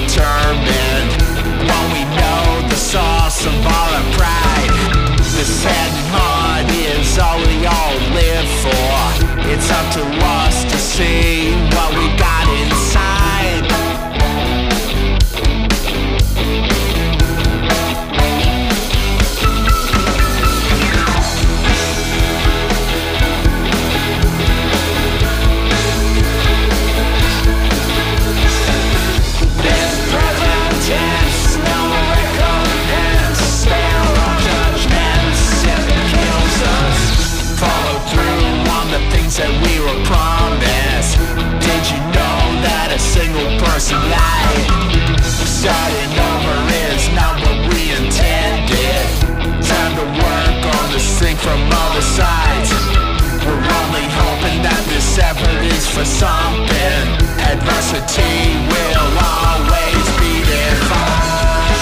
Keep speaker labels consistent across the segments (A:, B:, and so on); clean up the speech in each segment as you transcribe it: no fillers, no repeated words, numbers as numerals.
A: determined. While we know the source of all our pride, this head and heart is all we all live for. It's up to us to see what we got inside. That we were promised. Did you know that a single person lied? Starting over is not what we intended. Time to work on this thing from all the sides. We're only hoping that this effort is for something. Adversity will always be defined.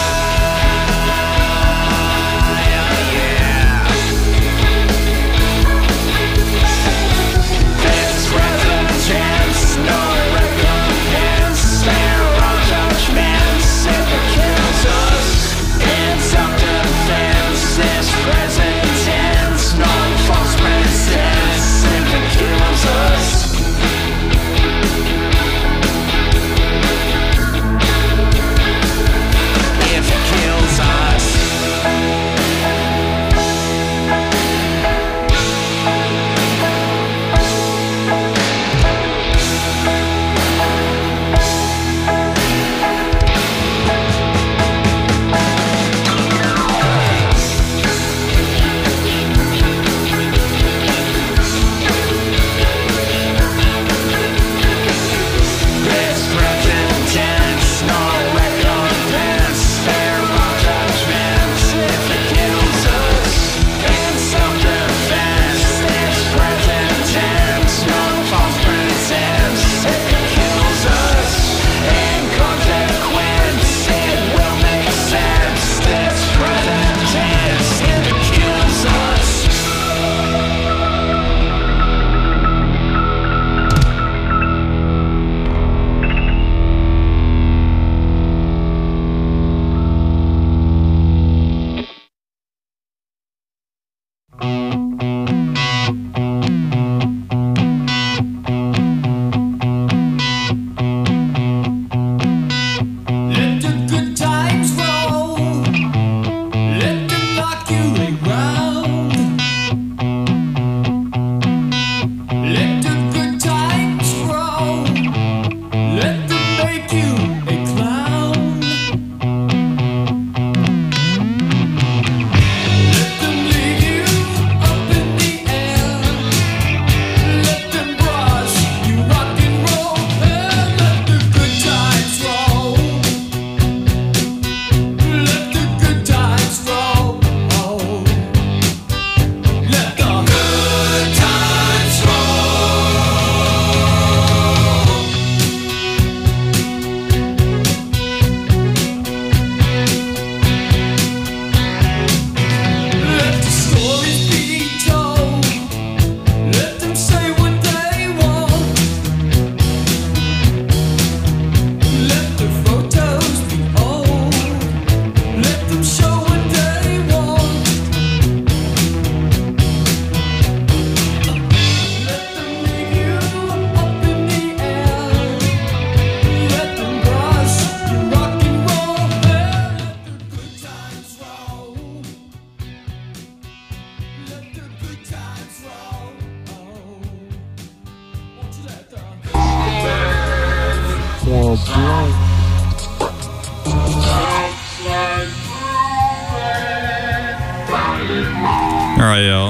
B: Alright, yo.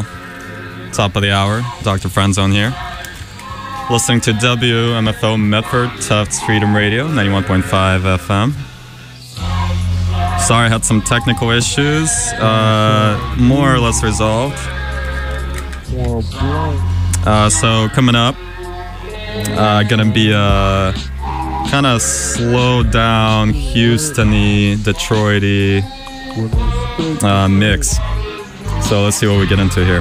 B: Top of the hour, Dr. Friendzone here. Listening to WMFO Medford Tufts Freedom Radio, 91.5 FM. Sorry, I had some technical issues. More or less resolved. So coming up, gonna be a kind of slow down Houston-y, Detroit-y mix. So let's see what we get into here.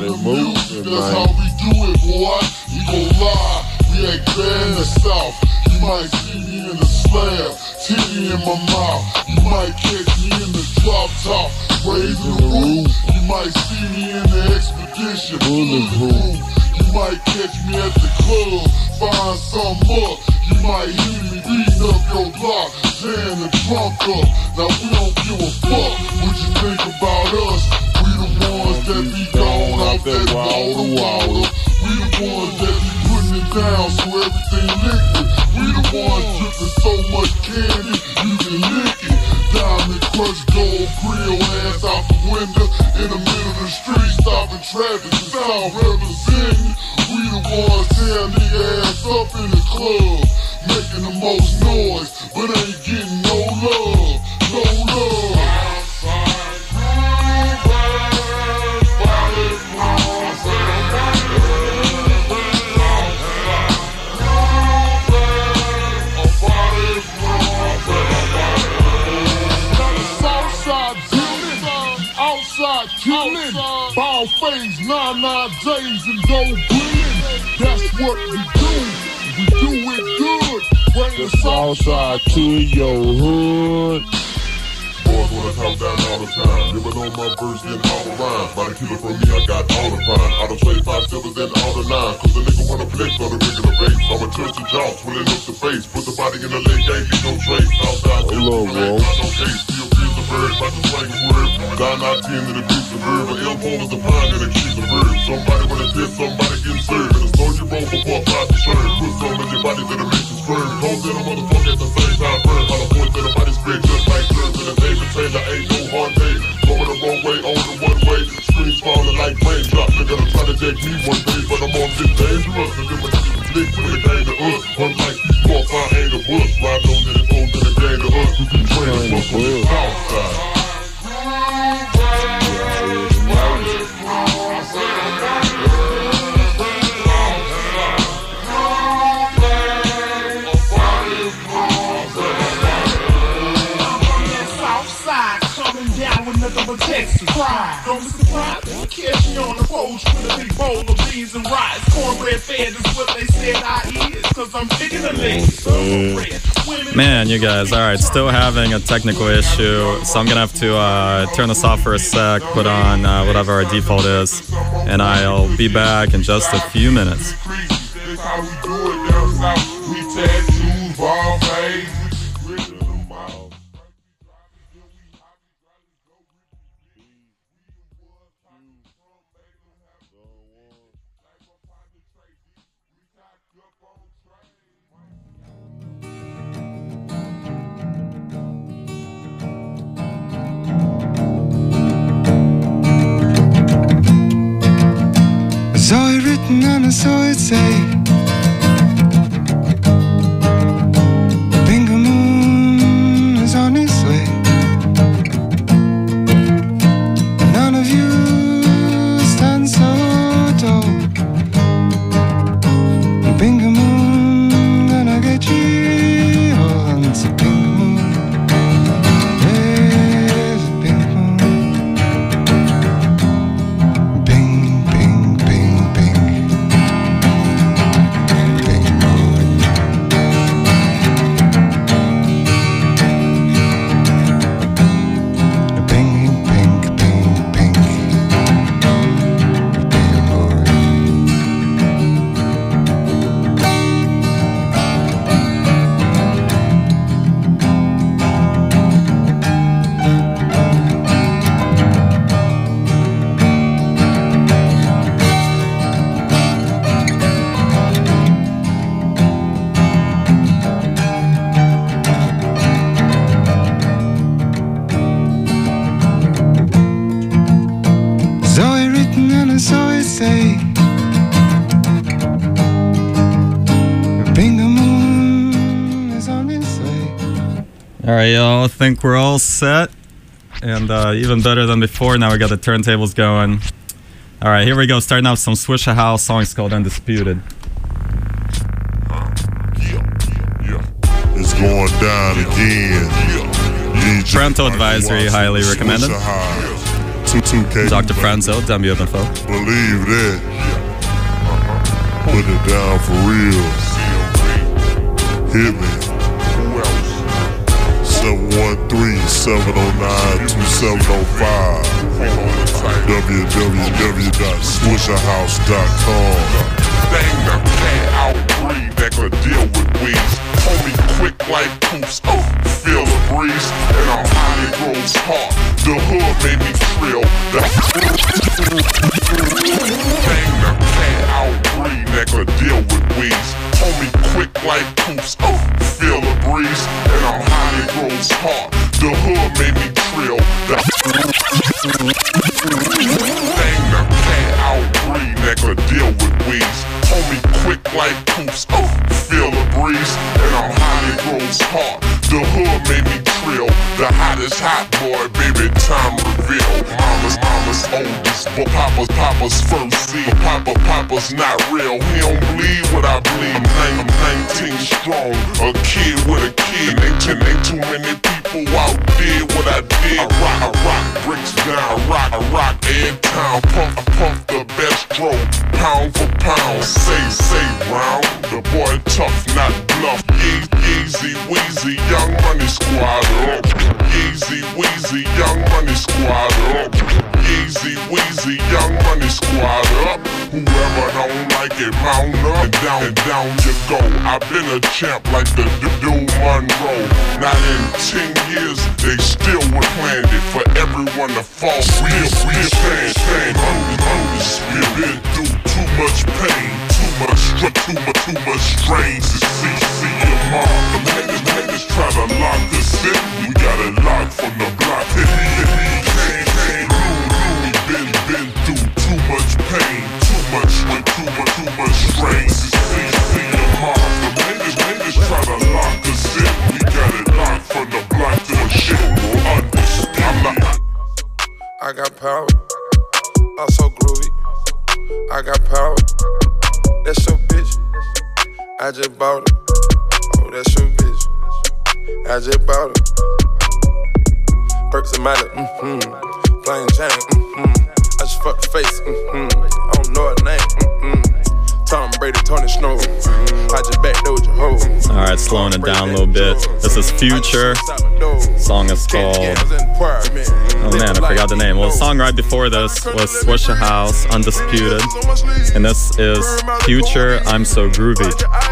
C: Got it moving,
D: that's how we do it, boy. We gon' lie, we ain't bad in the South. You might see me in the slab, titty in my mouth. You might catch me in the drop top, raising the roof. You might see me in the expedition, bulletproof. You might catch me at the club, find some up. You might hear me beating up your block, tearing the trunk up. Now we don't give a fuck what you think about us. We the ones that be gone off that water. We the ones that be putting it down so everything liquid. We the ones dripping so much candy you can lick it. Diamond Crush Gold grill ass out the window in the middle of the street, stopping traffic and South representing. We the ones tearing the ass up in the club, making the most noise, but ain't getting no love, no love. Killing, ball face, 99 J's and dough blend. That's what we do. We do it good. Bring the Southside to your hood. Boys wanna talk down all the time. Living on my verse, getting all the rhymes. By the keep it from me, I got all the prime. I don't say 5 syllables and all the 9. Cause a nigga wanna flex on the regular base. I'ma touch the jaw, swilling up the face. Put the body in the leg, ain't leave no trace. Outside, hello, bro. No case, still feels the bird, about to swing the word. Down 9-10 in the beats of verb. An elbow is a pine and a keys of verb. Somebody wanna diss, somebody getting served. And a soldier roll before I fight the shirt. Put some in your body that it makes you swerve. Cold in a motherfucker at the same time burn. All the boys that a body spread just like nerves. And a David Taylor ain't no hard day. Going the wrong way, on the one way. Screens falling like raindrops. They're gonna try to take me one day, but I'm on this dangerous. And then when you flick when it came to us. Unlike these boys, I ain't a bus. Riding on in the phone to the game to us. We be training from the Southside.
E: Texas pride. Don't be surprised if you catch me on the porch with a big bowl of beans and rice. Cornbread fed is what they said I is, cause I'm picking a leg.
B: Man, you guys, alright, still having a technical issue, so I'm gonna have to turn this off for a sec, put on whatever our default is, and I'll be back in just a few minutes.
F: I saw it written and I saw it say, Bingo Moon is on its way. None of you stand so tall. Bingo Moon gonna get you all. It's a Bingo Moon. There's a Bingo Moon. Bing, bing, bing, bing. Bingo Moon. Bing, bing, bing, bing. Bingo Moon. Saw it written and I saw it say, Bingo Moon is on its way.
B: Alright, y'all, I think we're all set. And even better than before, now we got the turntables going. Alright, here we go, starting out with some Swisha House, song's called Undisputed.
C: It's going down again.
B: Parental advisory, highly recommended.
D: 2K.
B: Dr. Franzo, WMFO.
D: Believe that. Put it down for real. Hit me. 713-709-2705. www.swisherhouse.com.
E: Dang, the cat outbreed that could deal with weeds. Homie quick like poops, feel the breeze, and I'm high, it grows hard. The hood made me trill. Dang, the cat outbreed that could deal with weeds. Homie quick like poops, feel the breeze, and I'm high, it grows hard. The hood made me trill. Dang, the cat outbreed that could deal with weeds. Homie quick like poops, feel the breeze, and I'm high, it grows hard. The hood made me trill. The hottest hot boy, baby, time reveal. Mama's oldest, but Papa's first seed. Papa's not real. He don't bleed what I bleed. I'm 19 strong, a kid with a kid. Ain't too many people out there what I did. I rock bricks down, I rock every town. Pump the best dro, pound for pound. Say round, the boy tough, not bluff. Yeezy Weezy, Young Money Squad up. Yeezy Weezy, Young Money Squad up. Yeezy Weezy, Young Money Squad up. Whoever don't like it, mount up and down you go. I've been a champ like the dude Monroe. Not in 10 years, they still would plan it for everyone to fall. We've been through too much pain, too much strain to see your mom. The niggas try to lock us in. We got it locked from the block. Hit me, been through too much pain, too much strain to see your mom. The niggas try to lock us in. We got it locked from the block to the shit.
C: I got power, I'm so groovy. I got power, that's your bitch. I just bought it. Oh, that's your bitch. I just bought it. Perks and Miley, plain Jane, I just fucked the face, I don't know her name, Tom Brady, Tony Snow, I just backed there with your hoe.
B: Alright, slowing it down a little bit. This is Future. Song is called... Oh man, I forgot the name. Well, the song right before this was Swisher House, Undisputed. And this is Future, I'm So Groovy.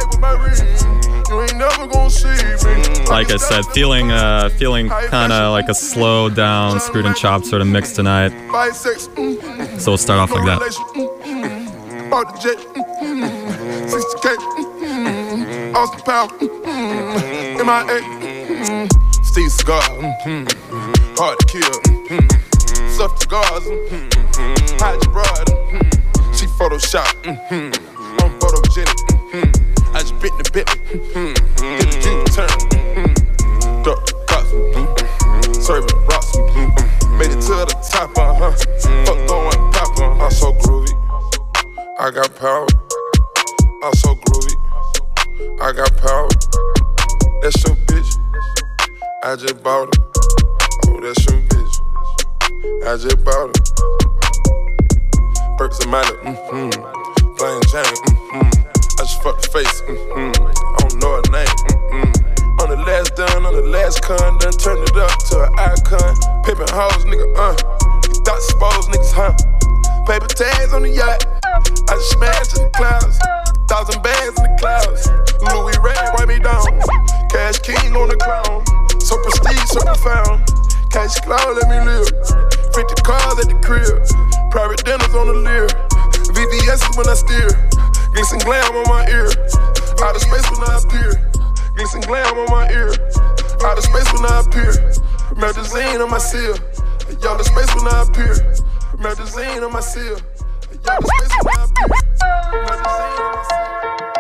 B: Like I said, feeling kind of like a slow down, screwed and chopped sort of mix tonight. So we'll start off like that.
C: Bought the jet, 60K, Austin Powell, MIA, Steve Cigar, hard to kill, soft cigars, hide your broad, she Photoshop, I'm photogenic, I just bit the bit, hit the U-turn, duck the cops, serving rocks, made it to the top, fuck going pop, I'm so groovy. I got power, I'm so groovy. I got power, that's your bitch. I just bought it. Oh, that's your bitch. I just bought it. Perks and Miley, plain Jane, I just fucked the face, I don't know her name, On the last done, on the last con, done turned it up to an icon. Pimpin' hoes, nigga, You thought supposed niggas, Paper tags on the yacht. I just smashed in the clouds, 1,000 bags in the clouds. Louis Ray, wipe me down. Cash King on the crown, so prestige, so profound. Cash cloud, let me live. 50 cars at the crib, private dinners on the leer. VVS when I steer, glitz and glam on my ear. Out of space when I appear, glitz and glam on my ear. Out of space when I appear, magazine on my seal. Y'all in space when I appear, magazine on my seal. Y'all in space when I appear, magazine on my seal.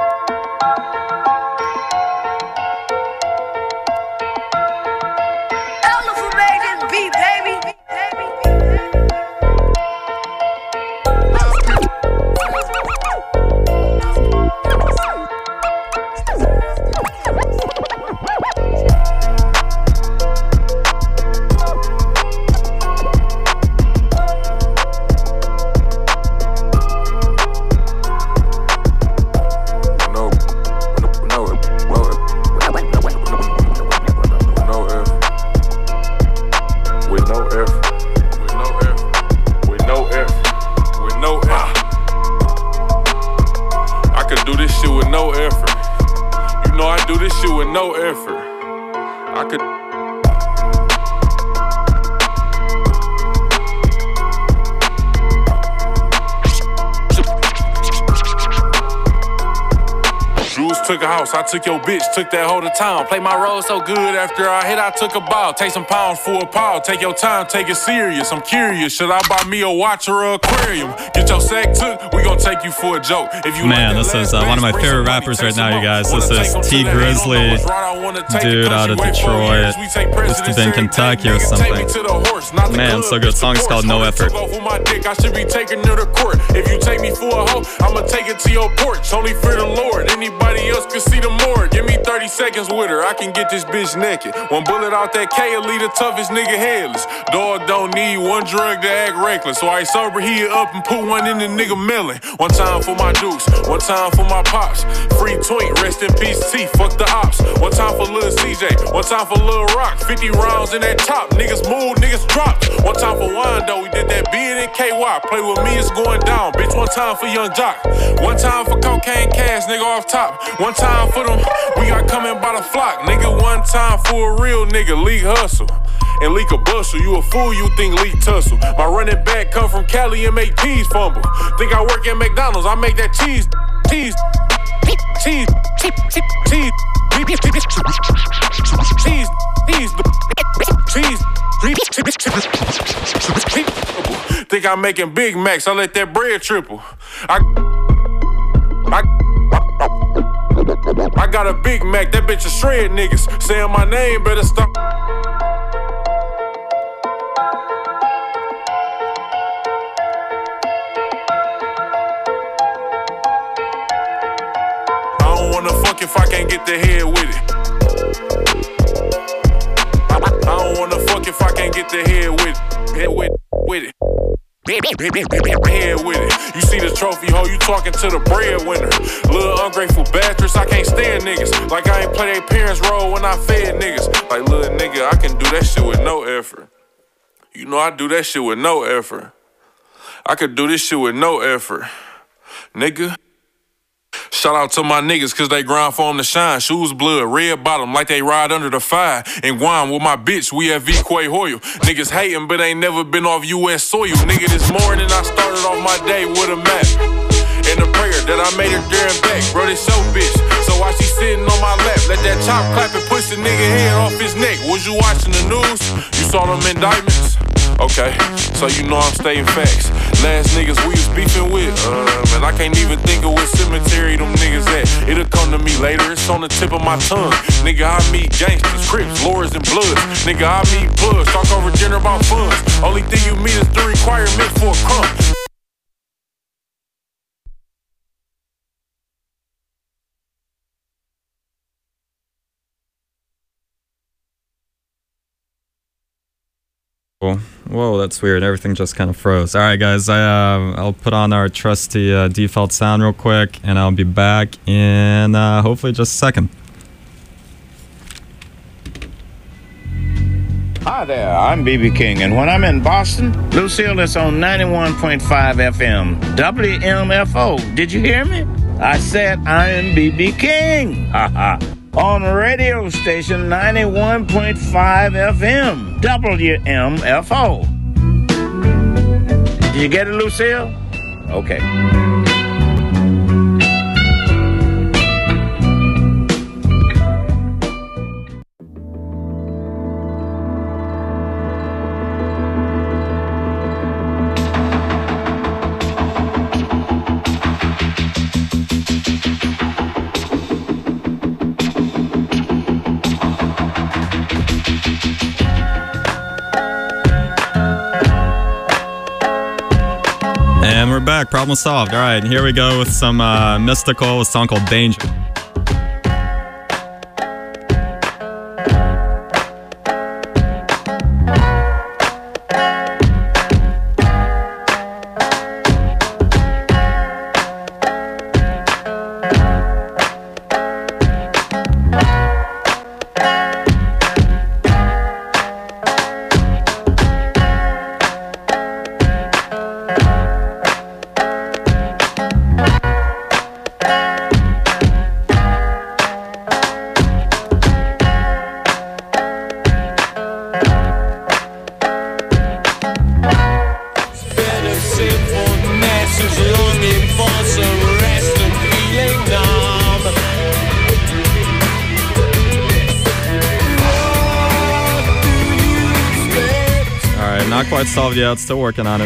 G: Elephant made this beat, baby.
C: no effort. With no effort. With no effort. With no effort. I could do this shit with no effort. You know I do this shit with no effort. I could. Took a house, I took your bitch, took that hoe to town. Play my role so good after I hit, I took a ball. Take some pounds for a pile, take your time, take it serious. I'm curious, should I buy me a watch or an aquarium? Get your sack took, we gon' take you for a joke. If you
B: man, this is one of my favorite rappers right now, you guys. This is T Grizzly, dude out of Detroit. Used to be in Kentucky or something. Man, so good. Song is called No Effort.
C: I should be taking her to court. If you take me for a hoe, I'ma take it to your porch. Only for the Lord, anybody else can see the more. Give me 30 seconds with her, I can get this bitch naked. One bullet out that K will leave the toughest nigga headless. Dog don't need one drug to act reckless. So I sober he up and put one in the nigga melon. One time for my dukes, one time for my pops. Free twink, rest in peace T, fuck the ops. One time for Lil CJ, one time for Lil Rock. 50 rounds in that top, niggas move, niggas drop. One time for Wando, we did that being in KY. Play with me, it's going down, bitch. One time for Young Jock. One time for Cocaine Cash, nigga off top. One time for them, we got coming by the flock. Nigga, one time for a real nigga, Leak Hustle. And Leak a bustle, you a fool, you think Leak tussle. My running back come from Cali and make peas fumble. Think I work at McDonald's, I make that cheese, cheese, cheese, cheese, cheese, cheese. Think I'm making Big Macs, I let that bread triple. I got a Big Mac, that bitch a shred niggas. Saying my name, better stop. I don't wanna fuck if I can't get the head with it. I don't wanna fuck if I can't get the head with it. Head with it. Head with it. You see the trophy, ho, you talking to the breadwinner. Little ungrateful bastards, I can't stand niggas. Like I ain't play their parents' role when I fed niggas. Like little nigga, I can do that shit with no effort. You know I do that shit with no effort. I could do this shit with no effort. Nigga. Shout out to my niggas cause they grind for them to shine. Shoes blood, red bottom like they ride under the fire. In Guam with my bitch, we at V-Quay Hoyle. Niggas hating but ain't never been off US soil. Nigga, this morning I started off my day with a map and a prayer that I made her there and back. Bro, this your bitch, so while she sitting on my lap, let that chop clap and push the nigga head off his neck. Was you watching the news? You saw them indictments? Okay, so you know I'm stating facts. Last niggas we was beefing with, man, I can't even think of what cemetery them niggas at. It'll come to me later, it's on the tip of my tongue. Nigga, I meet gangsters, Crips, Lords, and Bloods. Nigga, I meet plugs, talk over dinner about funds. Only thing you meet is the requirement for a crump.
B: Whoa, that's weird. Everything just kind of froze. All right, guys, I'll put on our trusty default sound real quick, and I'll be back in hopefully just a second.
H: Hi there, I'm BB King, and when I'm in Boston, Lucille is on 91.5 FM, WMFO. Did you hear me? I said I am BB King. Haha. On radio station 91.5 FM, WMFO. Did you get it, Lucille? Okay.
B: And we're back. Problem solved. All right, here we go with some Mystical, a song called Danger. Alright, not quite solved yet, still working on it.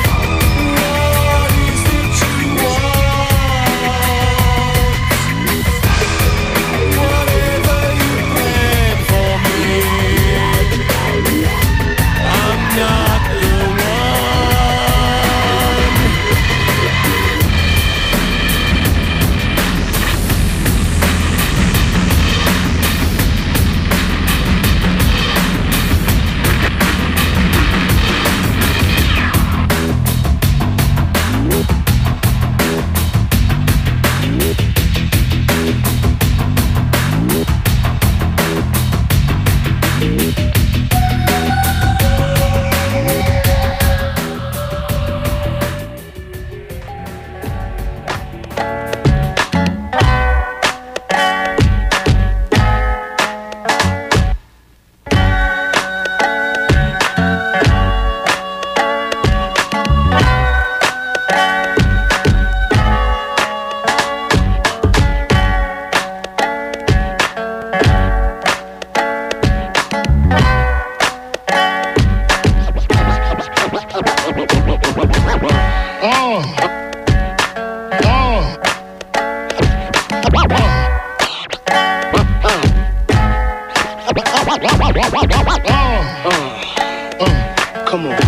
D: Come on.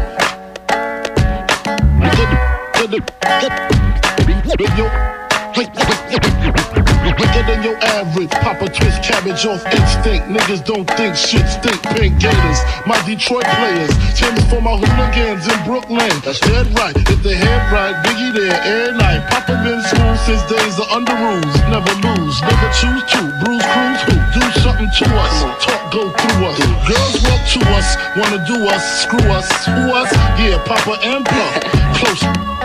D: Bigger than your average. Papa twist cabbage off instinct. Niggas don't think shit stink. Pink Gators, my Detroit players. Tim's for my hooligans in Brooklyn. That's dead right. If they head right, Biggie there air night. Papa been school since days of under rules. Never lose, never choose to. Bruise, cruise, who? Do something to us. Talk, go through us. Girls walk to us, wanna do us, screw us, who us? Yeah, Papa and Plum. Close.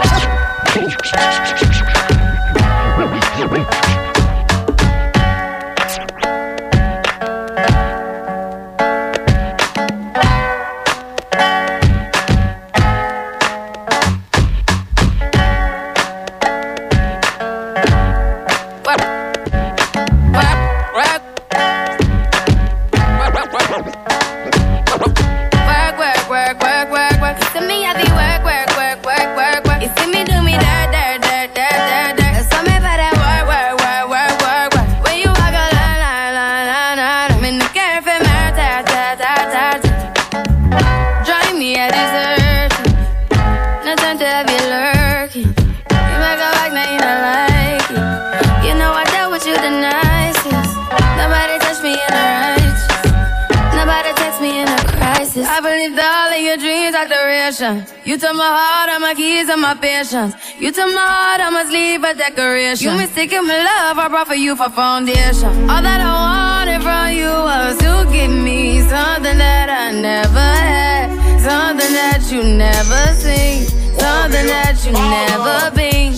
I: You took my heart, all my keys, and my patience. You took my heart, I must leave a decoration. You mistaken my love, I brought for you for foundation. All that I wanted from you was to give me something that I never had, something that you never seen, something that you never been.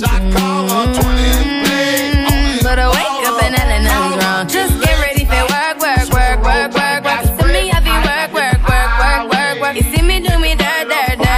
I: But I wake up and nothing's wrong. Just get ready for work, work, work, work, work, work. To me, I be work, work, work, work, work, work. You see me do me dirt, dirt, dirt.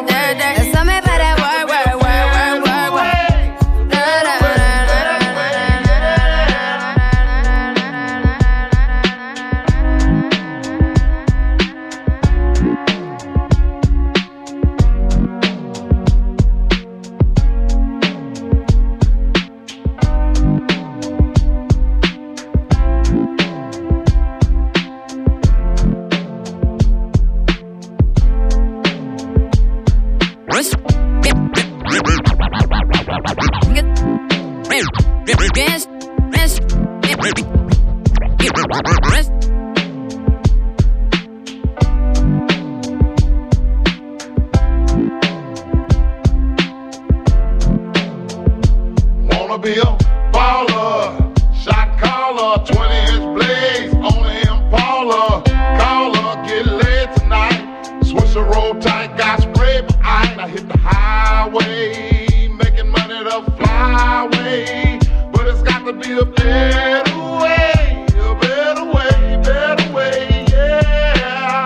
D: Wanna be a baller, shot caller, 20-inch blades on the Impala. Caller, get laid tonight. Switch the roll tight, got spray behind. I hit the highway, making money the flyway. But it's got to be a better way, a better way, better way, yeah.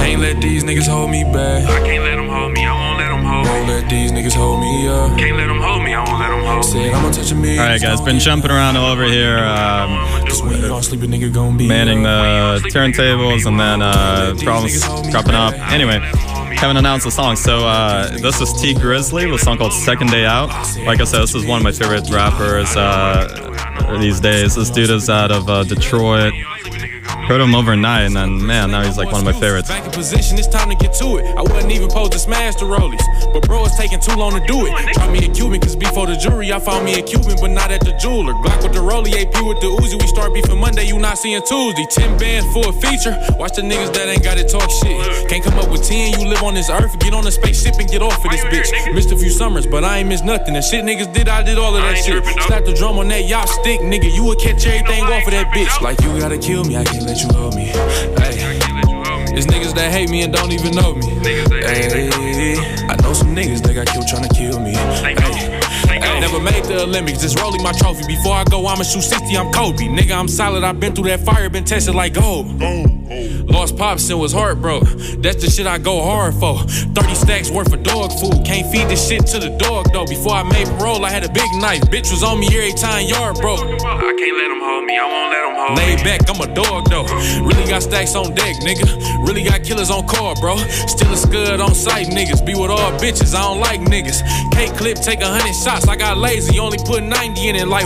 J: Can't let these niggas hold me back. I can't let them hold me, I won't let them hold me. Won't let these niggas hold me up. Can't let them hold me, I won't let them hold me. Said I'ma touch a million.
B: Alright guys, been jumping around over here, manning the turntables and then problems cropping up. Anyway, haven't announced the song, so this is T Grizzly with a song called Second Day Out. Like I said, this is one of my favorite rappers these days. This dude is out of Detroit. Heard him overnight, and then, man, now he's like one of my favorites.
J: Back in position, it's time to get to it. I wasn't even supposed to smash the rollies, but bro, it's taking too long to do it. Try me a Cuban, cause before the jury, I found me a Cuban, but not at the jeweler. Glock with the rollie, AP with the Uzi. We start beefing Monday, you not seeing Tuesday. 10 bands for a feature. Watch the niggas that ain't got it talk shit. Can't come up with 10, you live on this earth. Get on a spaceship and get off of this bitch. Missed a few summers, but I ain't missed nothing. The shit niggas did, I did all of that shit. Slap the drum on that yacht stick, nigga. You would catch everything off of that bitch. Like you gotta kill me, I can't let you hold me. Hey, it's niggas that hate me and don't even know me. Hey, I know some niggas that got killed trying to kill me. Hey, I never made the Olympics, just rolling my trophy. Before I go, I'ma shoot 60, I'm Kobe. Nigga, I'm solid, I've been through that fire, been tested like gold. Lost pops and was heartbroken. That's the shit I go hard for. 30 stacks worth of dog food. Can't feed this shit to the dog though. Before I made parole, I had a big knife. Bitch was on me every time yard broke. I can't let them hold me, I won't let them hold me. Laid back, I'm a dog though. Really got stacks on deck, nigga. Really got killers on call, bro. Still a scud on sight, niggas. Be with all bitches, I don't like niggas. K-clip, take 100 shots. I got lazy, only put 90 in it like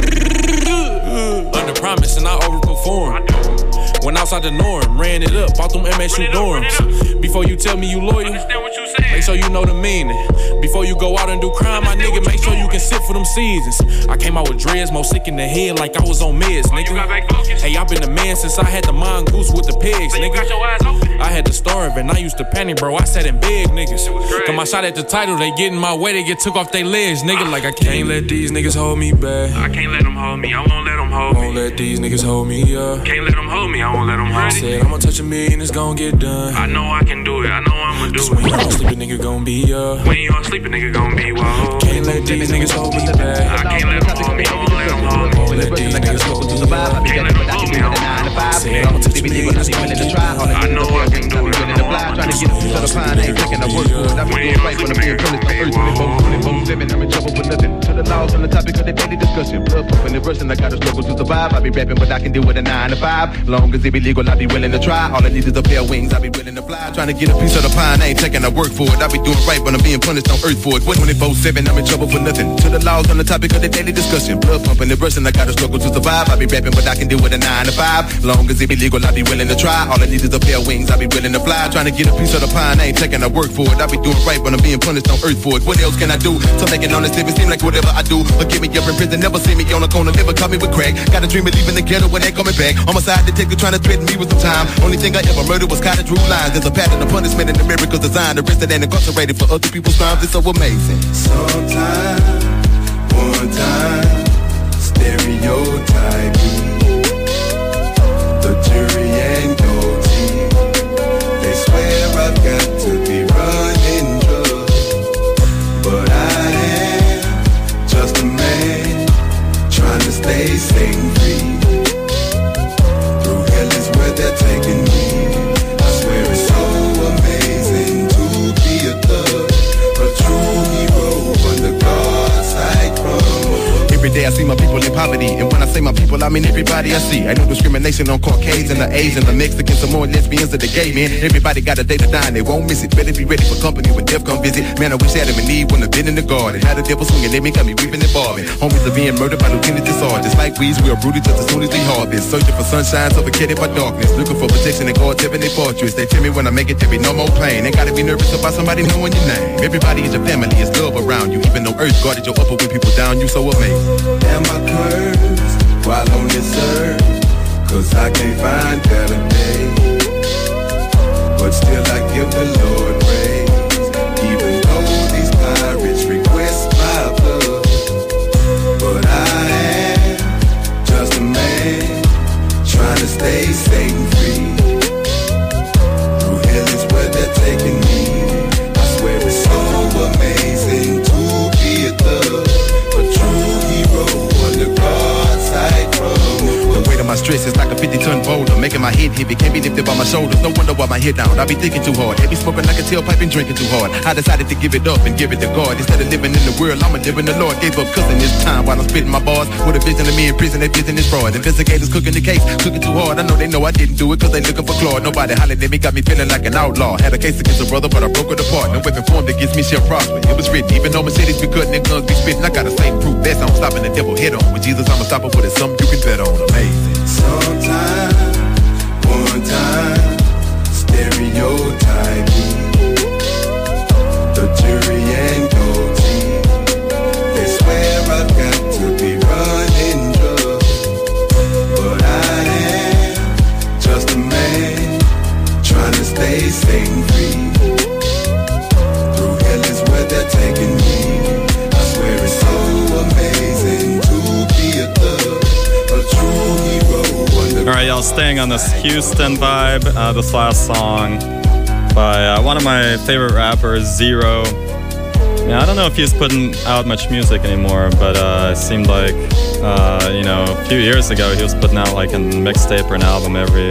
J: under promise and I overperform. Went outside the norm, ran it up, bought them MSU dorms. Before you tell me you loyal, make sure you know the meaning. Before you go out and do crime, my nigga, make sure you can sit for them seasons. I came out with dreads, more sick in the head like I was on meds, nigga. Hey, I been the man since I had the mongoose with the pigs, nigga. I had to starve and I used to panic, bro. I sat in bed, niggas. Come I shot at the title, they get in my way, they get took off their legs, nigga. Like I can't let these niggas hold me back. I can't let them hold me, I won't let them hold me. Won't let these niggas hold me up. Can't let them hold me, I won't let them hold me. Said I'ma touch a million, it's gon' get done. I know I can do it, I know I'ma do it. When you on sleep, a nigga gon' be up. When you on sleep, a nigga gon' be whoa. Can't let these niggas hold me back. I can't let them hold me, I won't let them hold me. Won't let these niggas hold me up. Can't let them hold me, I won't let them hold me. Said I'ma touch a million, it's gon' get done. I know I can do it, I know I'ma do it. When you on sleep, a nigga gon' be up. When you on sleep, a nigga gon' be whoa.
K: I'm in trouble with nothing. To the laws on the topic of the daily discussion. Blood pumping and rushing, I gotta struggle to survive. I be rapping, but I can do it at 9 to 5. Long as it be legal, I be willing to try. All I need is a pair of wings, I be willing to fly. Trying to get a piece of the pie, I ain't taking I work for it. I be doing right, but I'm being punished on earth for it. 24/7, I'm in trouble for nothing. To the laws on the topic of the daily discussion. Blood pumping and rushing, I gotta struggle to survive. I be rapping, but I can do it at 9 to 5. Long as it be legal, I be willing to try. All I need is a pair of wings, I be willing to fly. Trying to get a piece of the pie, I ain't taking I work for it. I be doing right, but I'm being punished on earth for it. What else can I do? So making honest living seem like whatever I do. Or get me up in prison, never see me on a corner, never caught me with crack. Got a dream of leaving the ghetto when they coming back. On my side, detective trying to threaten me with some time. Only thing I ever murdered was cottage rule lines. There's a pattern of punishment in America's design. Arrested and incarcerated for other people's crimes. It's so amazing.
F: Sometimes, one time, stereotype me. The jury ain't guilty. They swear I've got to be running drugs, but I am just a man trying to stay sane free. Through hell is where they're taking me. I swear it's so amazing to be a thug, a true hero on the God's side from.
K: Every day I see my people in poverty, and when I say my people, I mean everybody I see. Ain't no discrimination on Caucasian, the Asian, the Mexicans, the more lesbians, or the gay men. Everybody got a day to die and they won't miss it. Better be ready for company when death come visit. Man, I wish Adam and Eve wouldn't have been in the garden. How the devil swinging at me, got me weeping and bobbing. Homies are being murdered by lieutenants and sergeants. Like weeds, we are rooted just as soon as we harvest. Searching for sunshine, suffocated by darkness. Looking for protection in God's heavenly fortress. They tell me when I make it, there be no more pain. Ain't gotta be nervous about somebody knowing your name. Everybody is your family, it's love around you. Even though earth guarded your upper when people down, you so amazing.
F: Am I cursed while on this earth? Cause I can't find better days. But still I give the Lord praise. Even though these pirates request my blood. But I am just a man trying to stay sane free. Through hell is where they're taking me. I swear it's so amazing to be a thug, a true hero on the God's side from.
K: The weight of my stress is like a 50-ton boulder, making my head head heavy, can't be lifted by my shoulders. No wonder why my head down. I be thinking too hard. Heavy smoking like a tailpipe and drinking too hard. I decided to give it up and give it to God. Instead of living in the world, I'ma live in the Lord. Gave up cussing this time while I'm spitting my bars. With a vision of me in prison, that vision is fraud. Investigators cooking the case, cooking too hard. I know they know I didn't do it cause they looking for Claude. Nobody hollered at me, got me feeling like an outlaw. Had a case against a brother, but I broke it apart. No weapon formed against me shall prosper. It was written, even though Mercedes be cutting and guns be spitting. I gotta say proof, that's how I'm stopping the devil head on. With Jesus, I'ma stop him with it, something you can bet on. Amazing.
F: Sometime, one time, stereotyping. The jury and goatee, they swear I've got to be running drugs, but I am just a man trying to stay Satan free. Through hell is where they're taking me. I swear it's so amazing to be a thug, a true hero.
B: Alright, y'all, staying on this Houston vibe, this last song by one of my favorite rappers, Zero. Yeah, I don't know if he's putting out much music anymore, but it seemed like, a few years ago he was putting out like a mixtape or an album every,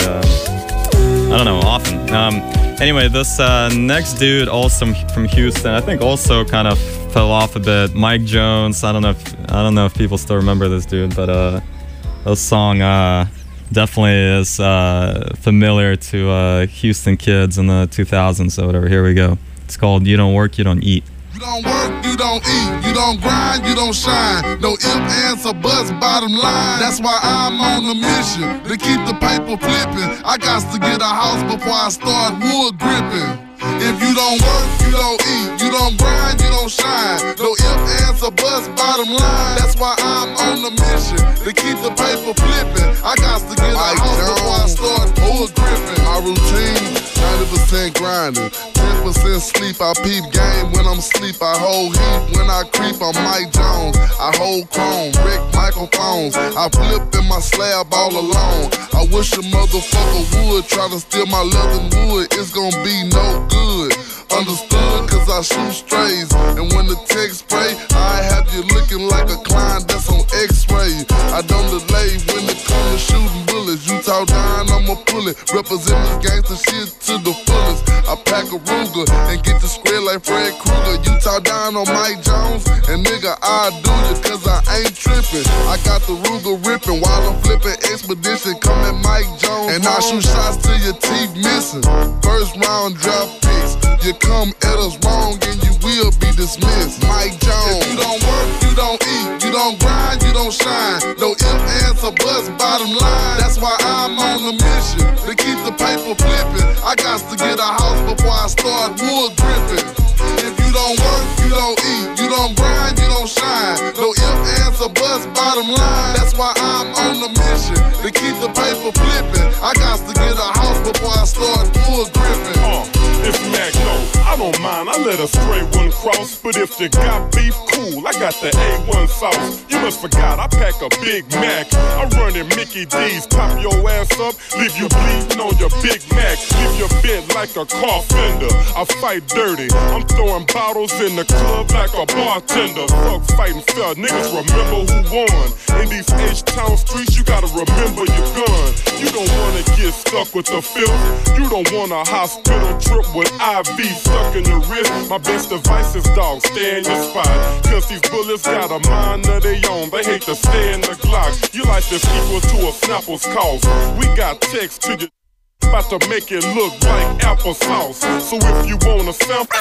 B: often. Anyway, this next dude, also from Houston, I think also kind of fell off a bit. Mike Jones. I don't know if people still remember this dude, but this song definitely is familiar to Houston kids in the 2000s or whatever. Here we go. It's called "You Don't Work, You Don't Eat."
D: You don't work, you don't eat, you don't grind, you don't shine. No ifs, ands, or buts, bottom line. That's why I'm on a mission to keep the paper flipping. I got to get a house before I start wood gripping. If you don't work, you don't eat, you don't grind, you don't shine. No ifs, ands, or buts, bottom line. That's why I'm on a mission to keep the paper flipping. I got to get a house before I start wood gripping. My routine, 90% grinding, 10% sleep. I peep game when I'm asleep. I hold heat when I creep. I'm Mike Jones. I hold chrome, wreck microphones. I flip in my slab all alone. I wish a motherfucker would try to steal my leather wood. It's gonna be no good. Understood, cause I shoot strays. And when the text spray, I have you looking like a client that's on x-ray. I don't delay when it comes to shooting bullets. You talk down, I'ma pull it. Represent this gangsta shit to the fullest. I pack a Ruger and get the square like Fred Krueger. You talk down on Mike Jones, and nigga, I do you cause I ain't tripping. I got the Ruger ripping while I'm flipping expedition. Come at Mike Jones, and I shoot shots till your teeth missing. First round drop picks. You come at us wrong and you will be dismissed. Mike Jones. If you don't work, you don't eat, you don't grind, you don't shine. No ifs, ands, or buts, bottom line. That's why I'm on a mission to keep the paper flipping. I got to get a house before I start wood gripping. If you don't work, you don't eat, you don't grind, you don't shine. No ifs, ands, or buts, bottom line. That's why I'm on a mission to keep the paper flipping. I got to get a house before I start wood gripping.
E: It's Mac, no, I don't mind, I let a stray one cross. But if you got beef, cool, I got the A1 sauce. You must forgot, I pack a Big Mac. I'm running Mickey D's, pop your ass up, leave you bleeding on your Big Mac. Leave you bent like a car fender, I fight dirty. I'm throwing bottles in the club like a bartender. Fuck fighting fair, niggas remember who won. In these H-Town streets, you gotta remember your gun. You don't wanna get stuck with the filth. You don't want a hospital trip with IV stuck in your wrist. My best advice is, dog, stay in your spot. Cause these bullets got a mind of their own. They hate to stay in the Glock. Your life is equal to a Snapple's cost. We got text to you about to make it look like applesauce. So if you wanna sample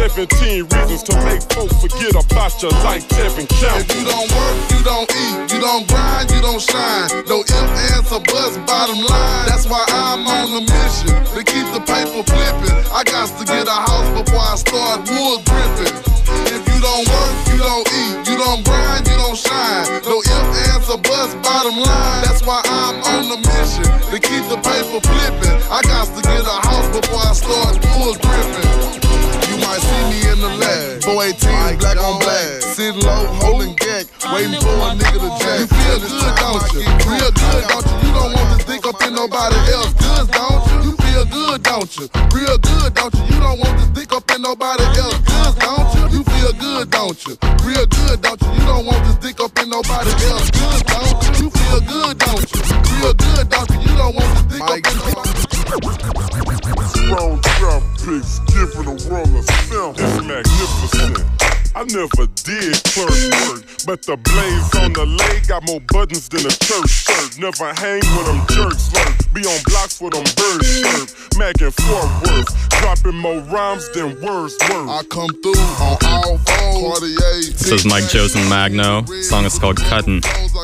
E: 17 reasons to make folks forget about you like Tevin Campbell.
D: If you don't work, you don't eat, you don't grind, you don't shine. No ifs, ands, or buts, bottom line. That's why I'm on a mission to keep the paper flipping. I got to get a house before I start wood gripping. If you don't work, you don't eat, you don't grind, you don't shine. No ifs, ands, or buts, bottom line. That's why I'm on a mission to keep the paper flipping. I got to get a house before I start wood gripping. You might see me in the lab, 418, black on black, sitting low, holding gag, waiting for a nigga to jack. You feel good, don't you? Real good, don't you? You don't want to think up in nobody else. Good, don't you? You feel good,
C: don't you? Real good, don't you? You don't want this dick up in nobody else good, don't you? You feel good, don't you? Real good, don't you? You don't want this dick up in nobody else good, don't you? You feel good, don't you? Real good, don't you? You don't want this dick up in nobody
E: Strong trap pigs giving the world a film. It's magnificent. I never did clerk work, but the blaze on the leg got more buttons than a church shirt. Never hang with them jerks lurk, be on blocks with them birds chirp. Mac and Fort Worth, dropping more rhymes than words worth.
C: I come through on all fours.
B: This is Mike Joes and Magno. The song is called Cuttin'.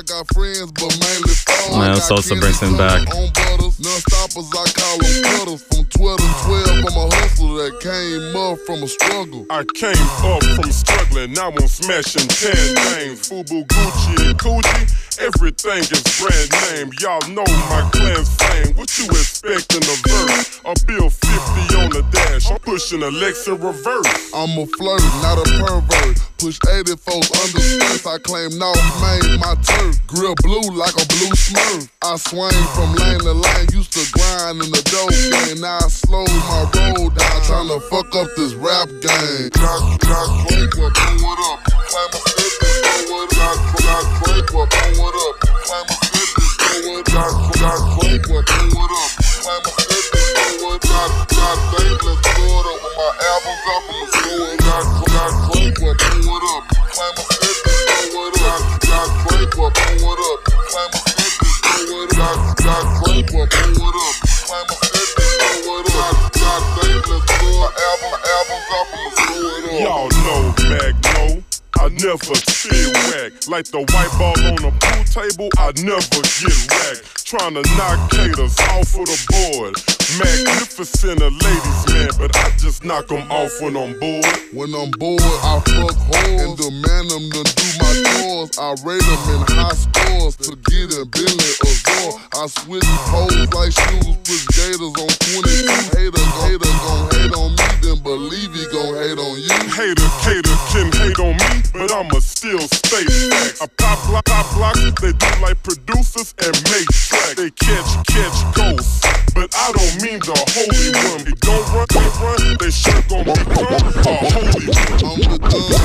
B: Man, this also brings him back.
C: Non-stoppers, I call them cutters. From 12 to 12, I'm a hustler that came up from a struggle.
E: I came up from struggling, now I'm smashing 10 names. Fubu, Gucci, and Coochie, everything is brand name. Y'all know my clan's fame. What you expect in a verse? A bill 50 on the dash, I'm pushing Alexa reverse.
C: I'm a flirt, not a pervert. Push 80 folks under skirts. I claim North Main, my turf. Grill blue like a blue smurf. I swing from lane to lane. Used to grind in the dope game. Now I slow my roll down. Tryna fuck up this rap game. Got drink up, pull it up. Claim a fit, throw it up. Got drink up, pull it up. Claim a fit, throw it up. Got drink up, pull it up. Claim a fit, throw it up. Got think, let's blow it up. With my albums up, I'ma blow it up. Got drink up, pull it up. Claim a fit, throw it up. Got drink up, pull it up. Claim a fit, throw it up. Got drink up, pull it up. Claim a fit, throw it up. Got think, let's blow it up. Albums up, I'ma blow it up.
E: Y'all know Magno, I never chill whack. Like the white ball on a pool table, I never get whacked. Tryna knock haters off of the board. Magnificent a ladies man, but I just knock them off when I'm bored.
C: When I'm bored, I fuck hoes and demand them to do my chores. I rate them in high scores to get in Billy or Zor. I switch hoes like shoes, put gators on 22. Haters gon' hate on me, then believe he gon' hate on you.
E: Hater can hate on me, but I'ma still stay facts. I pop blocks, they do like producers and make tracks. They catch ghosts, but I don't mean the holy one. They don't run, they sure gon' become a holy one.
C: I'm the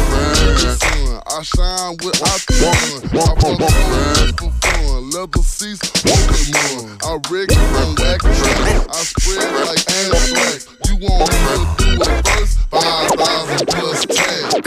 C: gun, son. I shine with I fun. I fuck around for fun. Leather seats, Pokemon. I rig and whack track. I spread like anthrax. You want me to do it first? 5,000 plus tag.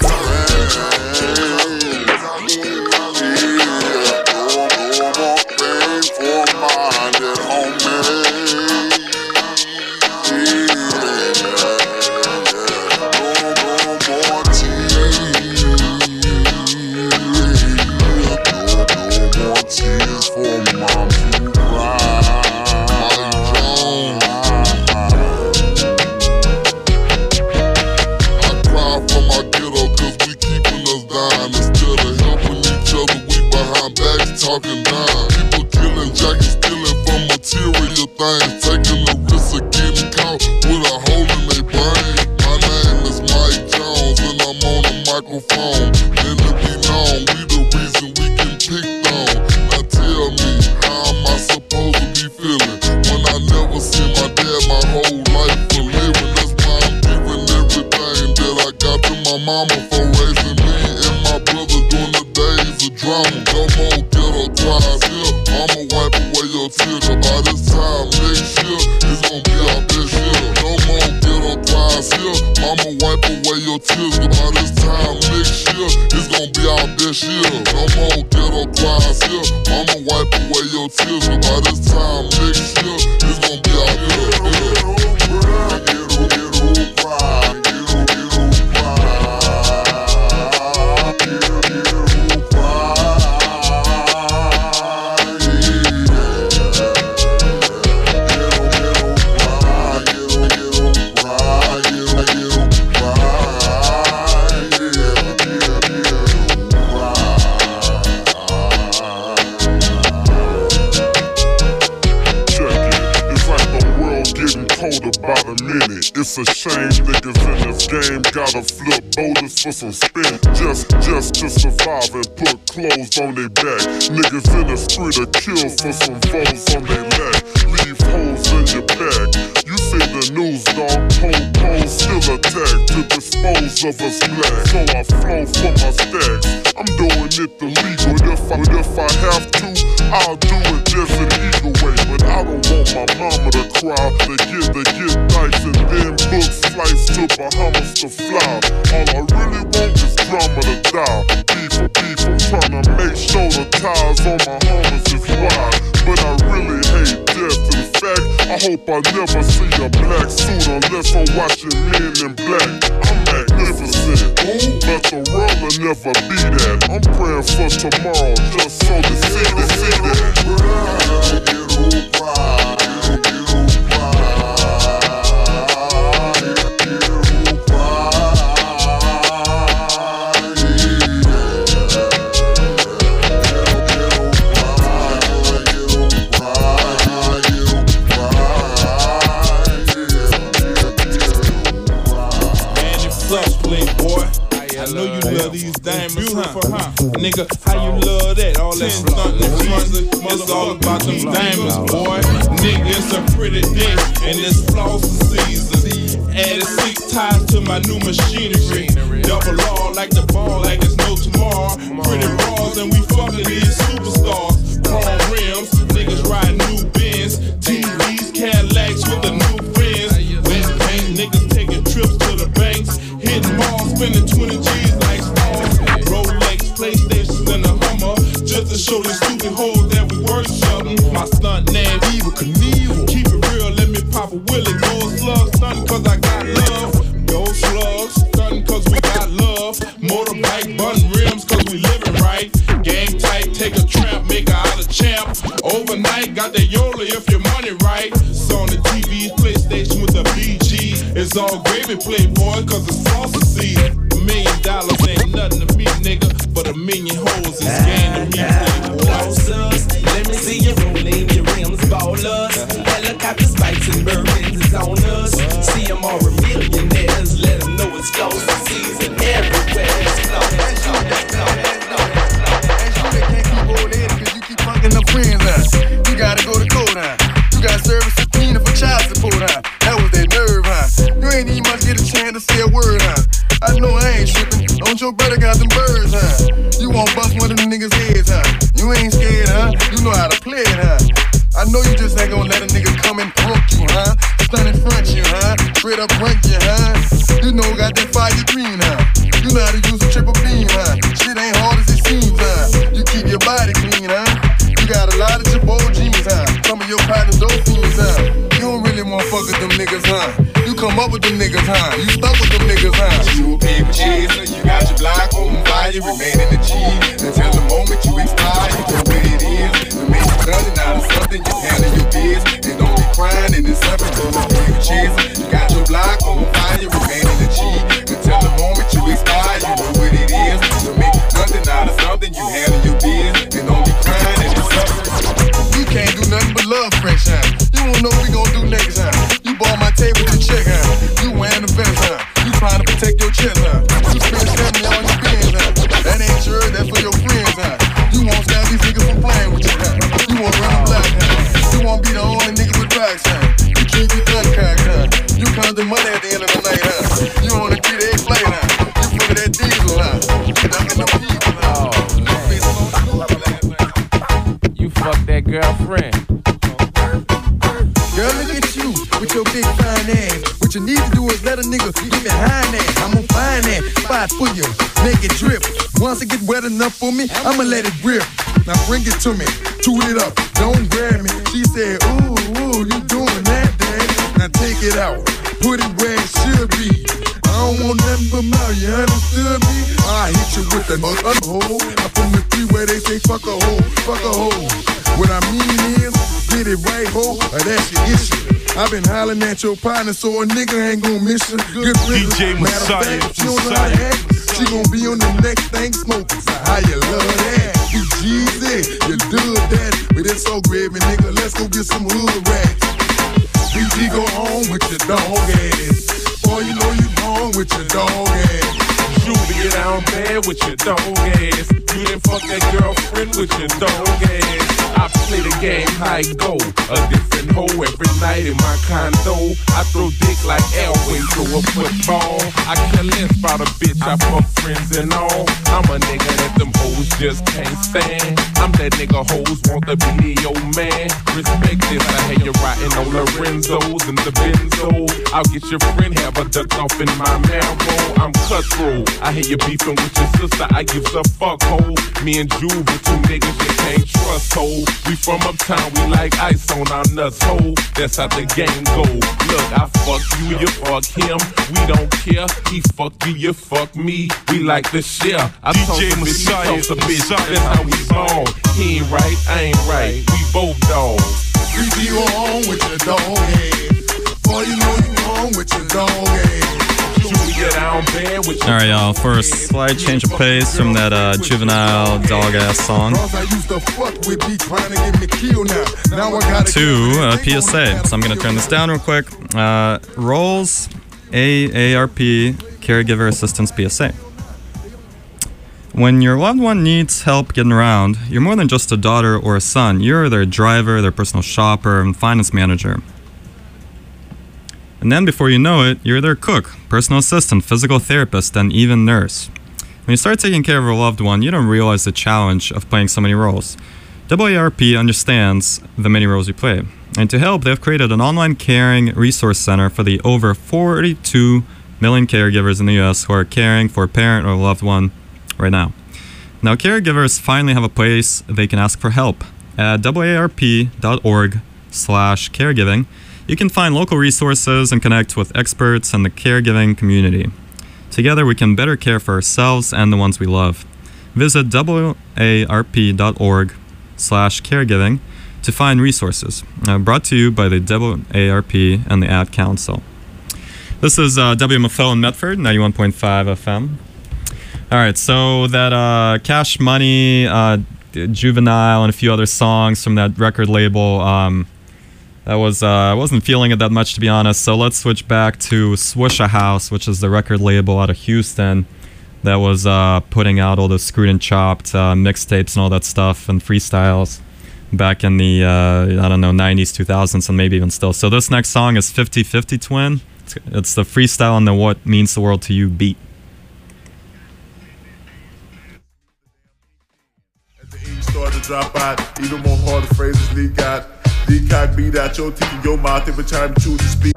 L: Talking down, people killing, jacking, stealing from material things, taking the risk of getting caught with a hole in their brain. My name is Mike Jones and I'm on the microphone. Then to be known, we the reason we get picked on. Now tell me, how am I supposed to be feeling when I never seen my dad my whole life for living? That's why I'm giving everything that I got to my mama for raising me and my brother during the days of drama. No more ghetto ties here, I'ma wipe away your tears. By this time next year, it's gon' be our best year. No more ghetto ties here, I'ma wipe away your tears. By this time next year, it's gon' be our best year. No more ghetto ties here, I'ma wipe away your tears. By this time next year, it's gon' be our best year.
E: Check it.
L: minute. It's a shame niggas in this game gotta flip boulders for some spin. Just to survive and put clothes on their back. Niggas in the street are killed for some foes on their leg. Leave holes in your back. You see the news, dog. Pole still attack to dispose of us black. So I flow for my stacks. I'm doing it the legal. If I have to, I'll do it just an eagle way. But I don't want my mama to cry. To get dice and then book flights to Bahamas to fly. All I really want is drama to die. Beef for beef, I'm trying to make sure the ties on my homies is wide. But I really hate death. In fact, I hope I never see a black suit unless I'm watching Men in Black. I'm magnificent, but the world will never be that. I'm praying for tomorrow just so to see that.
M: Nigga, how you love that? All that stuntin' and frontin', it's all about them diamonds, boy. Nigga, it's a pretty day, and it's flossing season. Added 6 ties to my new machinery. Double R like the ball, like it's no tomorrow. Pretty bras, and we fucking these superstars. Chrome rims, niggas ride new Benz. TVs, Cadillacs with the new friends. Wet paint, niggas taking trips to the banks. Hitting malls, spending 20 G's like stars. Rolex, PlayStation, and a Hummer. Just to show these stupid hoes that we worth something. My stunt name, Evil Knievel. Keep it real, let me pop a Willie. Gold slugs, stuntin' cause I got love. Gold slugs, stuntin' cause we got love. Motorbike, button rims cause we living right. Game tight, take a tramp, make her out a champ. Overnight, got that Yola if your money right. So on the TV's PlayStation with the BG. It's all gravy, playboy, cause it's salsa season. $1 million ain't nothing to me, nigga, but 1 million hoes is game to me, playboy.
N: Let me see you rolling your rims, ballers. Helicopters, bikes, and Birkins is on us. See them all millionaires, let them know it's close to season. Everywhere it's
O: fucking up friends, huh? You gotta go to court, huh? You got service subpoena for child support, huh? That was that nerve, huh? You ain't even much get a chance to say a word, huh? I know I ain't trippin'. Don't your brother got them birds, huh? You won't bust one of them niggas' heads, huh? You ain't scared, huh? You know how to play it, huh? I know you just ain't gonna let a nigga come and punk you, huh? Stun in front you, huh? Straight up rank you, huh? You know got that fire green, huh? You know how to use a triple beam, huh? Shit ain't hard as it seems, huh? You keep your body clean, huh? You got a lot of Jabot jeans, huh? Some of your partners dope fiends, huh? You don't really wanna fuck with them niggas, huh? You come up with them niggas, huh? You stuck with them niggas, huh? You a people chaser, you got your block on fire, remain in the G. Until the moment you expire, you know what it is. To make you nothing out of something, you handle your biz. And don't be crying in this something, you a people chaser. You got your block on fire, remain in the G. Until the moment you expire, you know what it is. To make nothing out of something, you handle your biz. And don't be crying in this something. You can't do nothing but love fresh, huh? You won't know what we gon' do next, huh? You bought my table to check, huh? You wearing the vest, huh? You trying to protect your chest, huh? You spend 70 on your bins, huh? That ain't sure, that's for your friends, huh? You won't stop these niggas from playing with you, huh? You won't run them black, huh? You won't be the only nigga with racks, huh? You keep your gun cocked, huh? You count the money at the end of the night, huh? You on a 3-day flight, huh? You full of that diesel, huh? Ducking them people, huh?
M: You fuck that girlfriend.
O: Girl, look at you with your big fine ass. What you need to do is let a nigga get behind that. I'm gonna find that spot for you, make it drip. Once it get wet enough for me, I'ma let it rip. Now bring it to me, toot it up, don't grab me. She said, ooh, you doing that, daddy? Now take it out, put it where it should be. I don't want nothing but mouth, you understood me? I hit you with the hole. I put the 3 where they say fuck a hole, fuck a hole. What I mean is, get it right, ho, or that's your issue. I've been hollering at your partner, so a nigga ain't gon' miss you. Good
P: DJ Messiah,
O: she don't know how to act. She gon' be on the next thing smoking. So how you love that? You Jeezy, you do that, but it's so gravy, nigga. Let's go get some hood rats.
D: BG go on with your dog ass. Boy, you know you gone with your dog ass.
M: Julie, get down bad with your dog ass. You didn't fuck that girlfriend with your dog ass. I play the game high go. A different hoe every night in my condo. I throw dick like Elway through a football. I care less about a bitch, I fuck friends and all. I'm a nigga that them hoes just can't stand. I'm that nigga hoes want to be your man. Respect this, I hear you riding on Lorenzo's and the Benzo. I'll get your friend, have a duck off in my Marrow. I'm cutthroat. I hear you beefing with your sister, I give a fuck hole. Me and Juve are two niggas you can't trust, ho. We from uptown, we like ice on our nuts, ho. That's how the game go. Look, I fuck you, you fuck him. We don't care. He fuck you, you fuck me. We like to share. I told him bitch, he told a bitch. That's how we ball. He ain't right, I ain't right. We both dogs.
D: BG go on with your dog ass. Boy, you know you on with your dog ass.
B: Alright, y'all, for a slight change of pace from that juvenile dog ass song to PSA. So I'm gonna turn this down real quick. Roles AARP Caregiver Assistance PSA. When your loved one needs help getting around, you're more than just a daughter or a son. You're their driver, their personal shopper, and finance manager. And then before you know it, you're their cook, personal assistant, physical therapist, and even nurse. When you start taking care of a loved one, you don't realize the challenge of playing so many roles. AARP understands the many roles you play. And to help, they've created an online caring resource center for the over 42 million caregivers in the US who are caring for a parent or a loved one right now. Now, caregivers finally have a place they can ask for help. At AARP.org/caregiving, you can find local resources and connect with experts and the caregiving community. Together, we can better care for ourselves and the ones we love. Visit AARP.org/caregiving to find resources. Brought to you by the AARP and the Ad Council. This is WMFO in Medford, 91.5 FM. All right, so that Cash Money, Juvenile, and a few other songs from that record label, that was I wasn't feeling it that much, to be honest. So let's switch back to Swishahouse, which is the record label out of Houston that was putting out all the Screwed and Chopped mixtapes and all that stuff and freestyles back in the, 90s, 2000s, and maybe even still. So this next song is 50/50 Twin. It's the freestyle on the What Means the World to You beat.
C: As the ink started to drop out, even more harder phrases leak out. D-cock beat out your teeth in your mouth every time you choose to speak.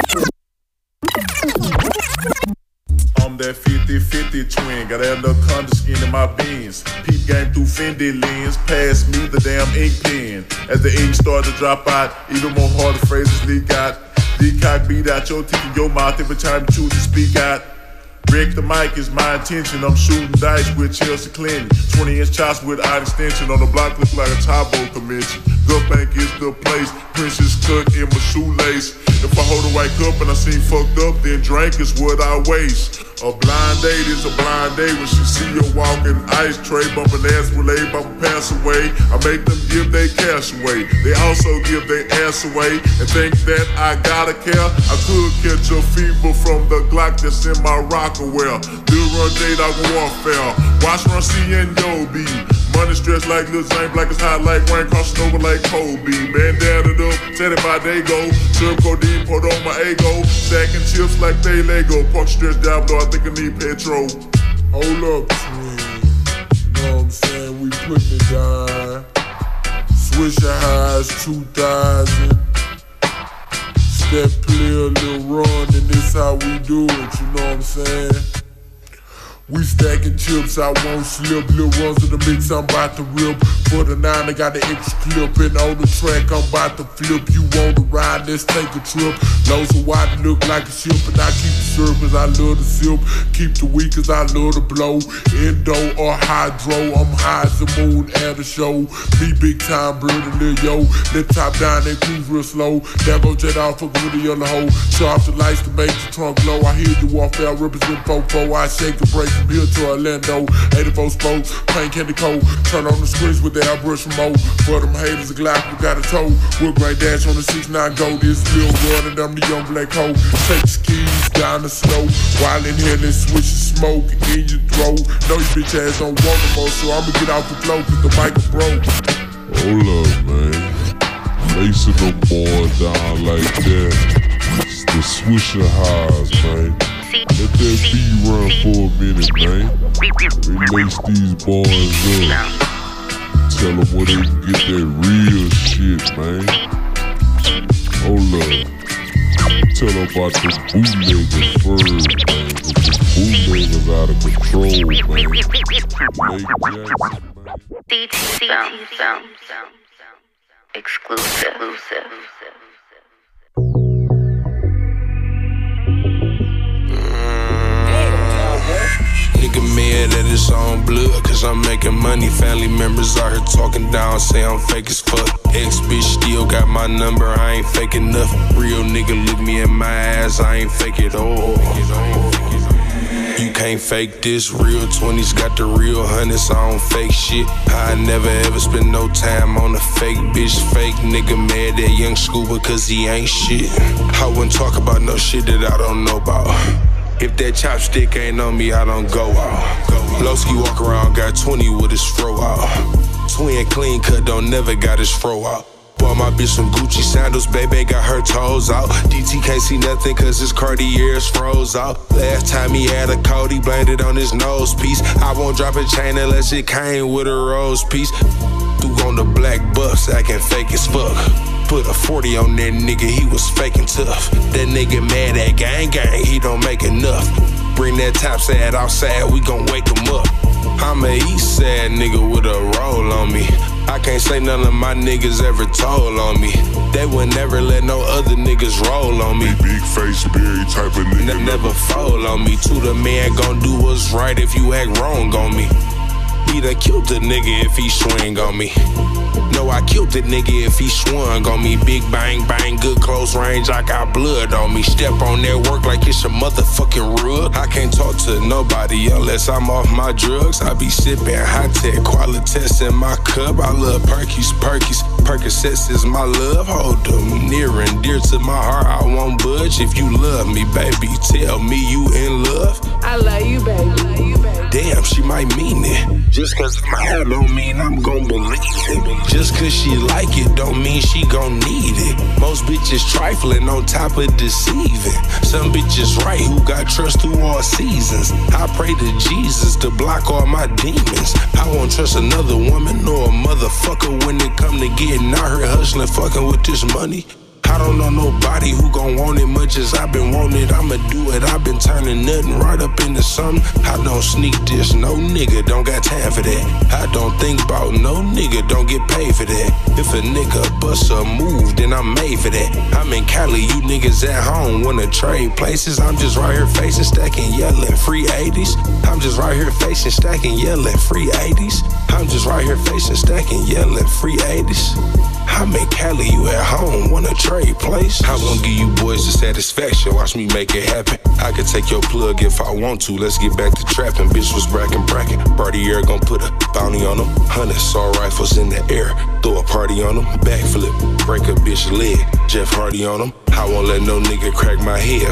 C: I'm that 50/50 twin, got that little conda skin in my beans. Peep game through Fendi lens, pass me the damn ink pen. As the ink started to drop out, even more harder phrases leak out. D-cock beat out your teeth in your mouth every time you choose to speak out. Wreck the mic is my intention. I'm shooting dice with Chelsea Clinton. 20-inch chops with eye extension on the block, look like a Tybo convention. Good bank is the place. Princess cut in my shoelace. If I hold a white cup and I seem fucked up, then drink is what I waste. A blind date is a blind date when she see you walking ice tray, bumping ass relay, I'ma pass away. I make them give their cash away. They also give their ass away and think that I gotta care. I could catch a fever from the Glock that's in my Rockaware. Do run date out warfare. Watch run C and Yo B. Money stretched like Lil Zane, black is hot like rain, crossing over like Kobe. Bandana up, set it by they go. Trip codeine, put on my ego. Stacking chips like they Lego. Park stretch Diablo, I think I need petrol.
D: Hold up, twin. You know what I'm saying? We putting it down. Swishahouse 2000. Step clear, little run, and this how we do it. You know what I'm saying? We stacking chips, I won't slip. Lil' runs in the mix, I'm about to rip. For the 9, I got the extra clip. And on the track, I'm about to flip. You wanna ride, let's take a trip. Loads of wide look like a ship, and I keep
L: syrup cause I love to sip. Keep the weed cause I love to blow. Endo or hydro, I'm high as the moon at a show. Me big time bird and Lil Yo. Let top down, they cruise real slow. There go jet out, fuckin' with the yellow hoe. Shut off the lights to make the trunk glow. I hear you off there, represent Fofo. I shake the break from here to Orlando. 84 spokes, plain candy coat. Turn on the screens with the airbrush remote. For them haters, a Glock, we got a toe. We'll great dash on the 6-9 go. This real world and I'm the young black hoe. Take the skis down the slope. While inhaling, switch the smoke in your throat. Know you bitch ass don't want no more, so I'ma get off the floor cause the mic is broke.
E: Hold up, man. Lacing them boys down like that. It's the Swisher Highs, man. Let that beat run for a minute, man. They lace these boys up. Tell them where they can get that real shit, man. Hold up. Tell them about the bootleggers first, man. Cause the bootleggers out of control, man. Lake Jackson, man.
P: Exclusive.
Q: Nigga mad at his own blood, cause I'm making money. Family members out here talking down, say I'm fake as fuck. Ex-bitch still got my number, I ain't fake enough. Real nigga look me in my ass, I ain't fake it all. You can't fake this, real 20s got the real hundreds, I don't fake shit. I never ever spend no time on a fake bitch. Fake nigga mad at young Scuba cause he ain't shit. I wouldn't talk about no shit that I don't know about. If that chopstick ain't on me, I don't go out. Lowski walk around, got 20 with his fro out. Twin clean cut, don't never got his fro out. Bought my bitch some Gucci sandals, baby got her toes out. DT can't see nothing cause his Cartier's froze out. Last time he had a coat, he blamed it on his nose piece. I won't drop a chain unless it came with a rose piece. Threw on the black buffs, acting fake as fuck. Put a 40 on that nigga, he was faking tough. That nigga mad at gang, he don't make enough. Bring that top sad outside, we gon' wake him up. I'm a east side nigga with a roll on me. I can't say none of my niggas ever told on me. They would never let no other niggas roll on me.
E: Big face, berry type of nigga.
Q: Never fold on me. To the man gon' do what's right if you act wrong on me. He done killed the nigga if he swing on me. No, I killed the nigga if he swung on me. Big bang, bang, good close range, I got blood on me. Step on that work like it's a motherfucking rug. I can't talk to nobody unless I'm off my drugs. I be sipping high-tech, Qualitas in my cup. I love Perkies. Percocets is my love. Hold them near and dear to my heart, I won't budge. If you love me, baby, tell me you in love.
P: I love you, baby.
Q: Damn, she might mean it. Just cause my hair don't mean I'm gon' believe it. Just cause she like it don't mean she gon' need it. Most bitches trifling on top of deceiving. Some bitches right who got trust through all seasons. I pray to Jesus to block all my demons. I won't trust another woman or a motherfucker when it come to getting out here hustling, fucking with this money. I don't know nobody who gon' want it much as I've been wanting it. I'ma do it, I've been turning nothing right up into something. I don't sneak this, no nigga don't got time for that. I don't think about no nigga, don't get paid for that. If a nigga bust a move, then I'm made for that. I'm in Cali, you niggas at home wanna trade places. I'm just right here facing, stacking, yelling, free 80s. I'm just right here facing, stacking, yelling, free 80s. I'm just right here facing, stacking, yelling, free 80s. I'm in Cali, you at home, wanna trade place? I won't give you boys the satisfaction, watch me make it happen. I could take your plug if I want to, let's get back to trapping. Bitch was bragging. Cartier gon' put a bounty on them. 100 saw rifles in the air, throw a party on them. Backflip, break a bitch leg, Jeff Hardy on them. I won't let no nigga crack my head,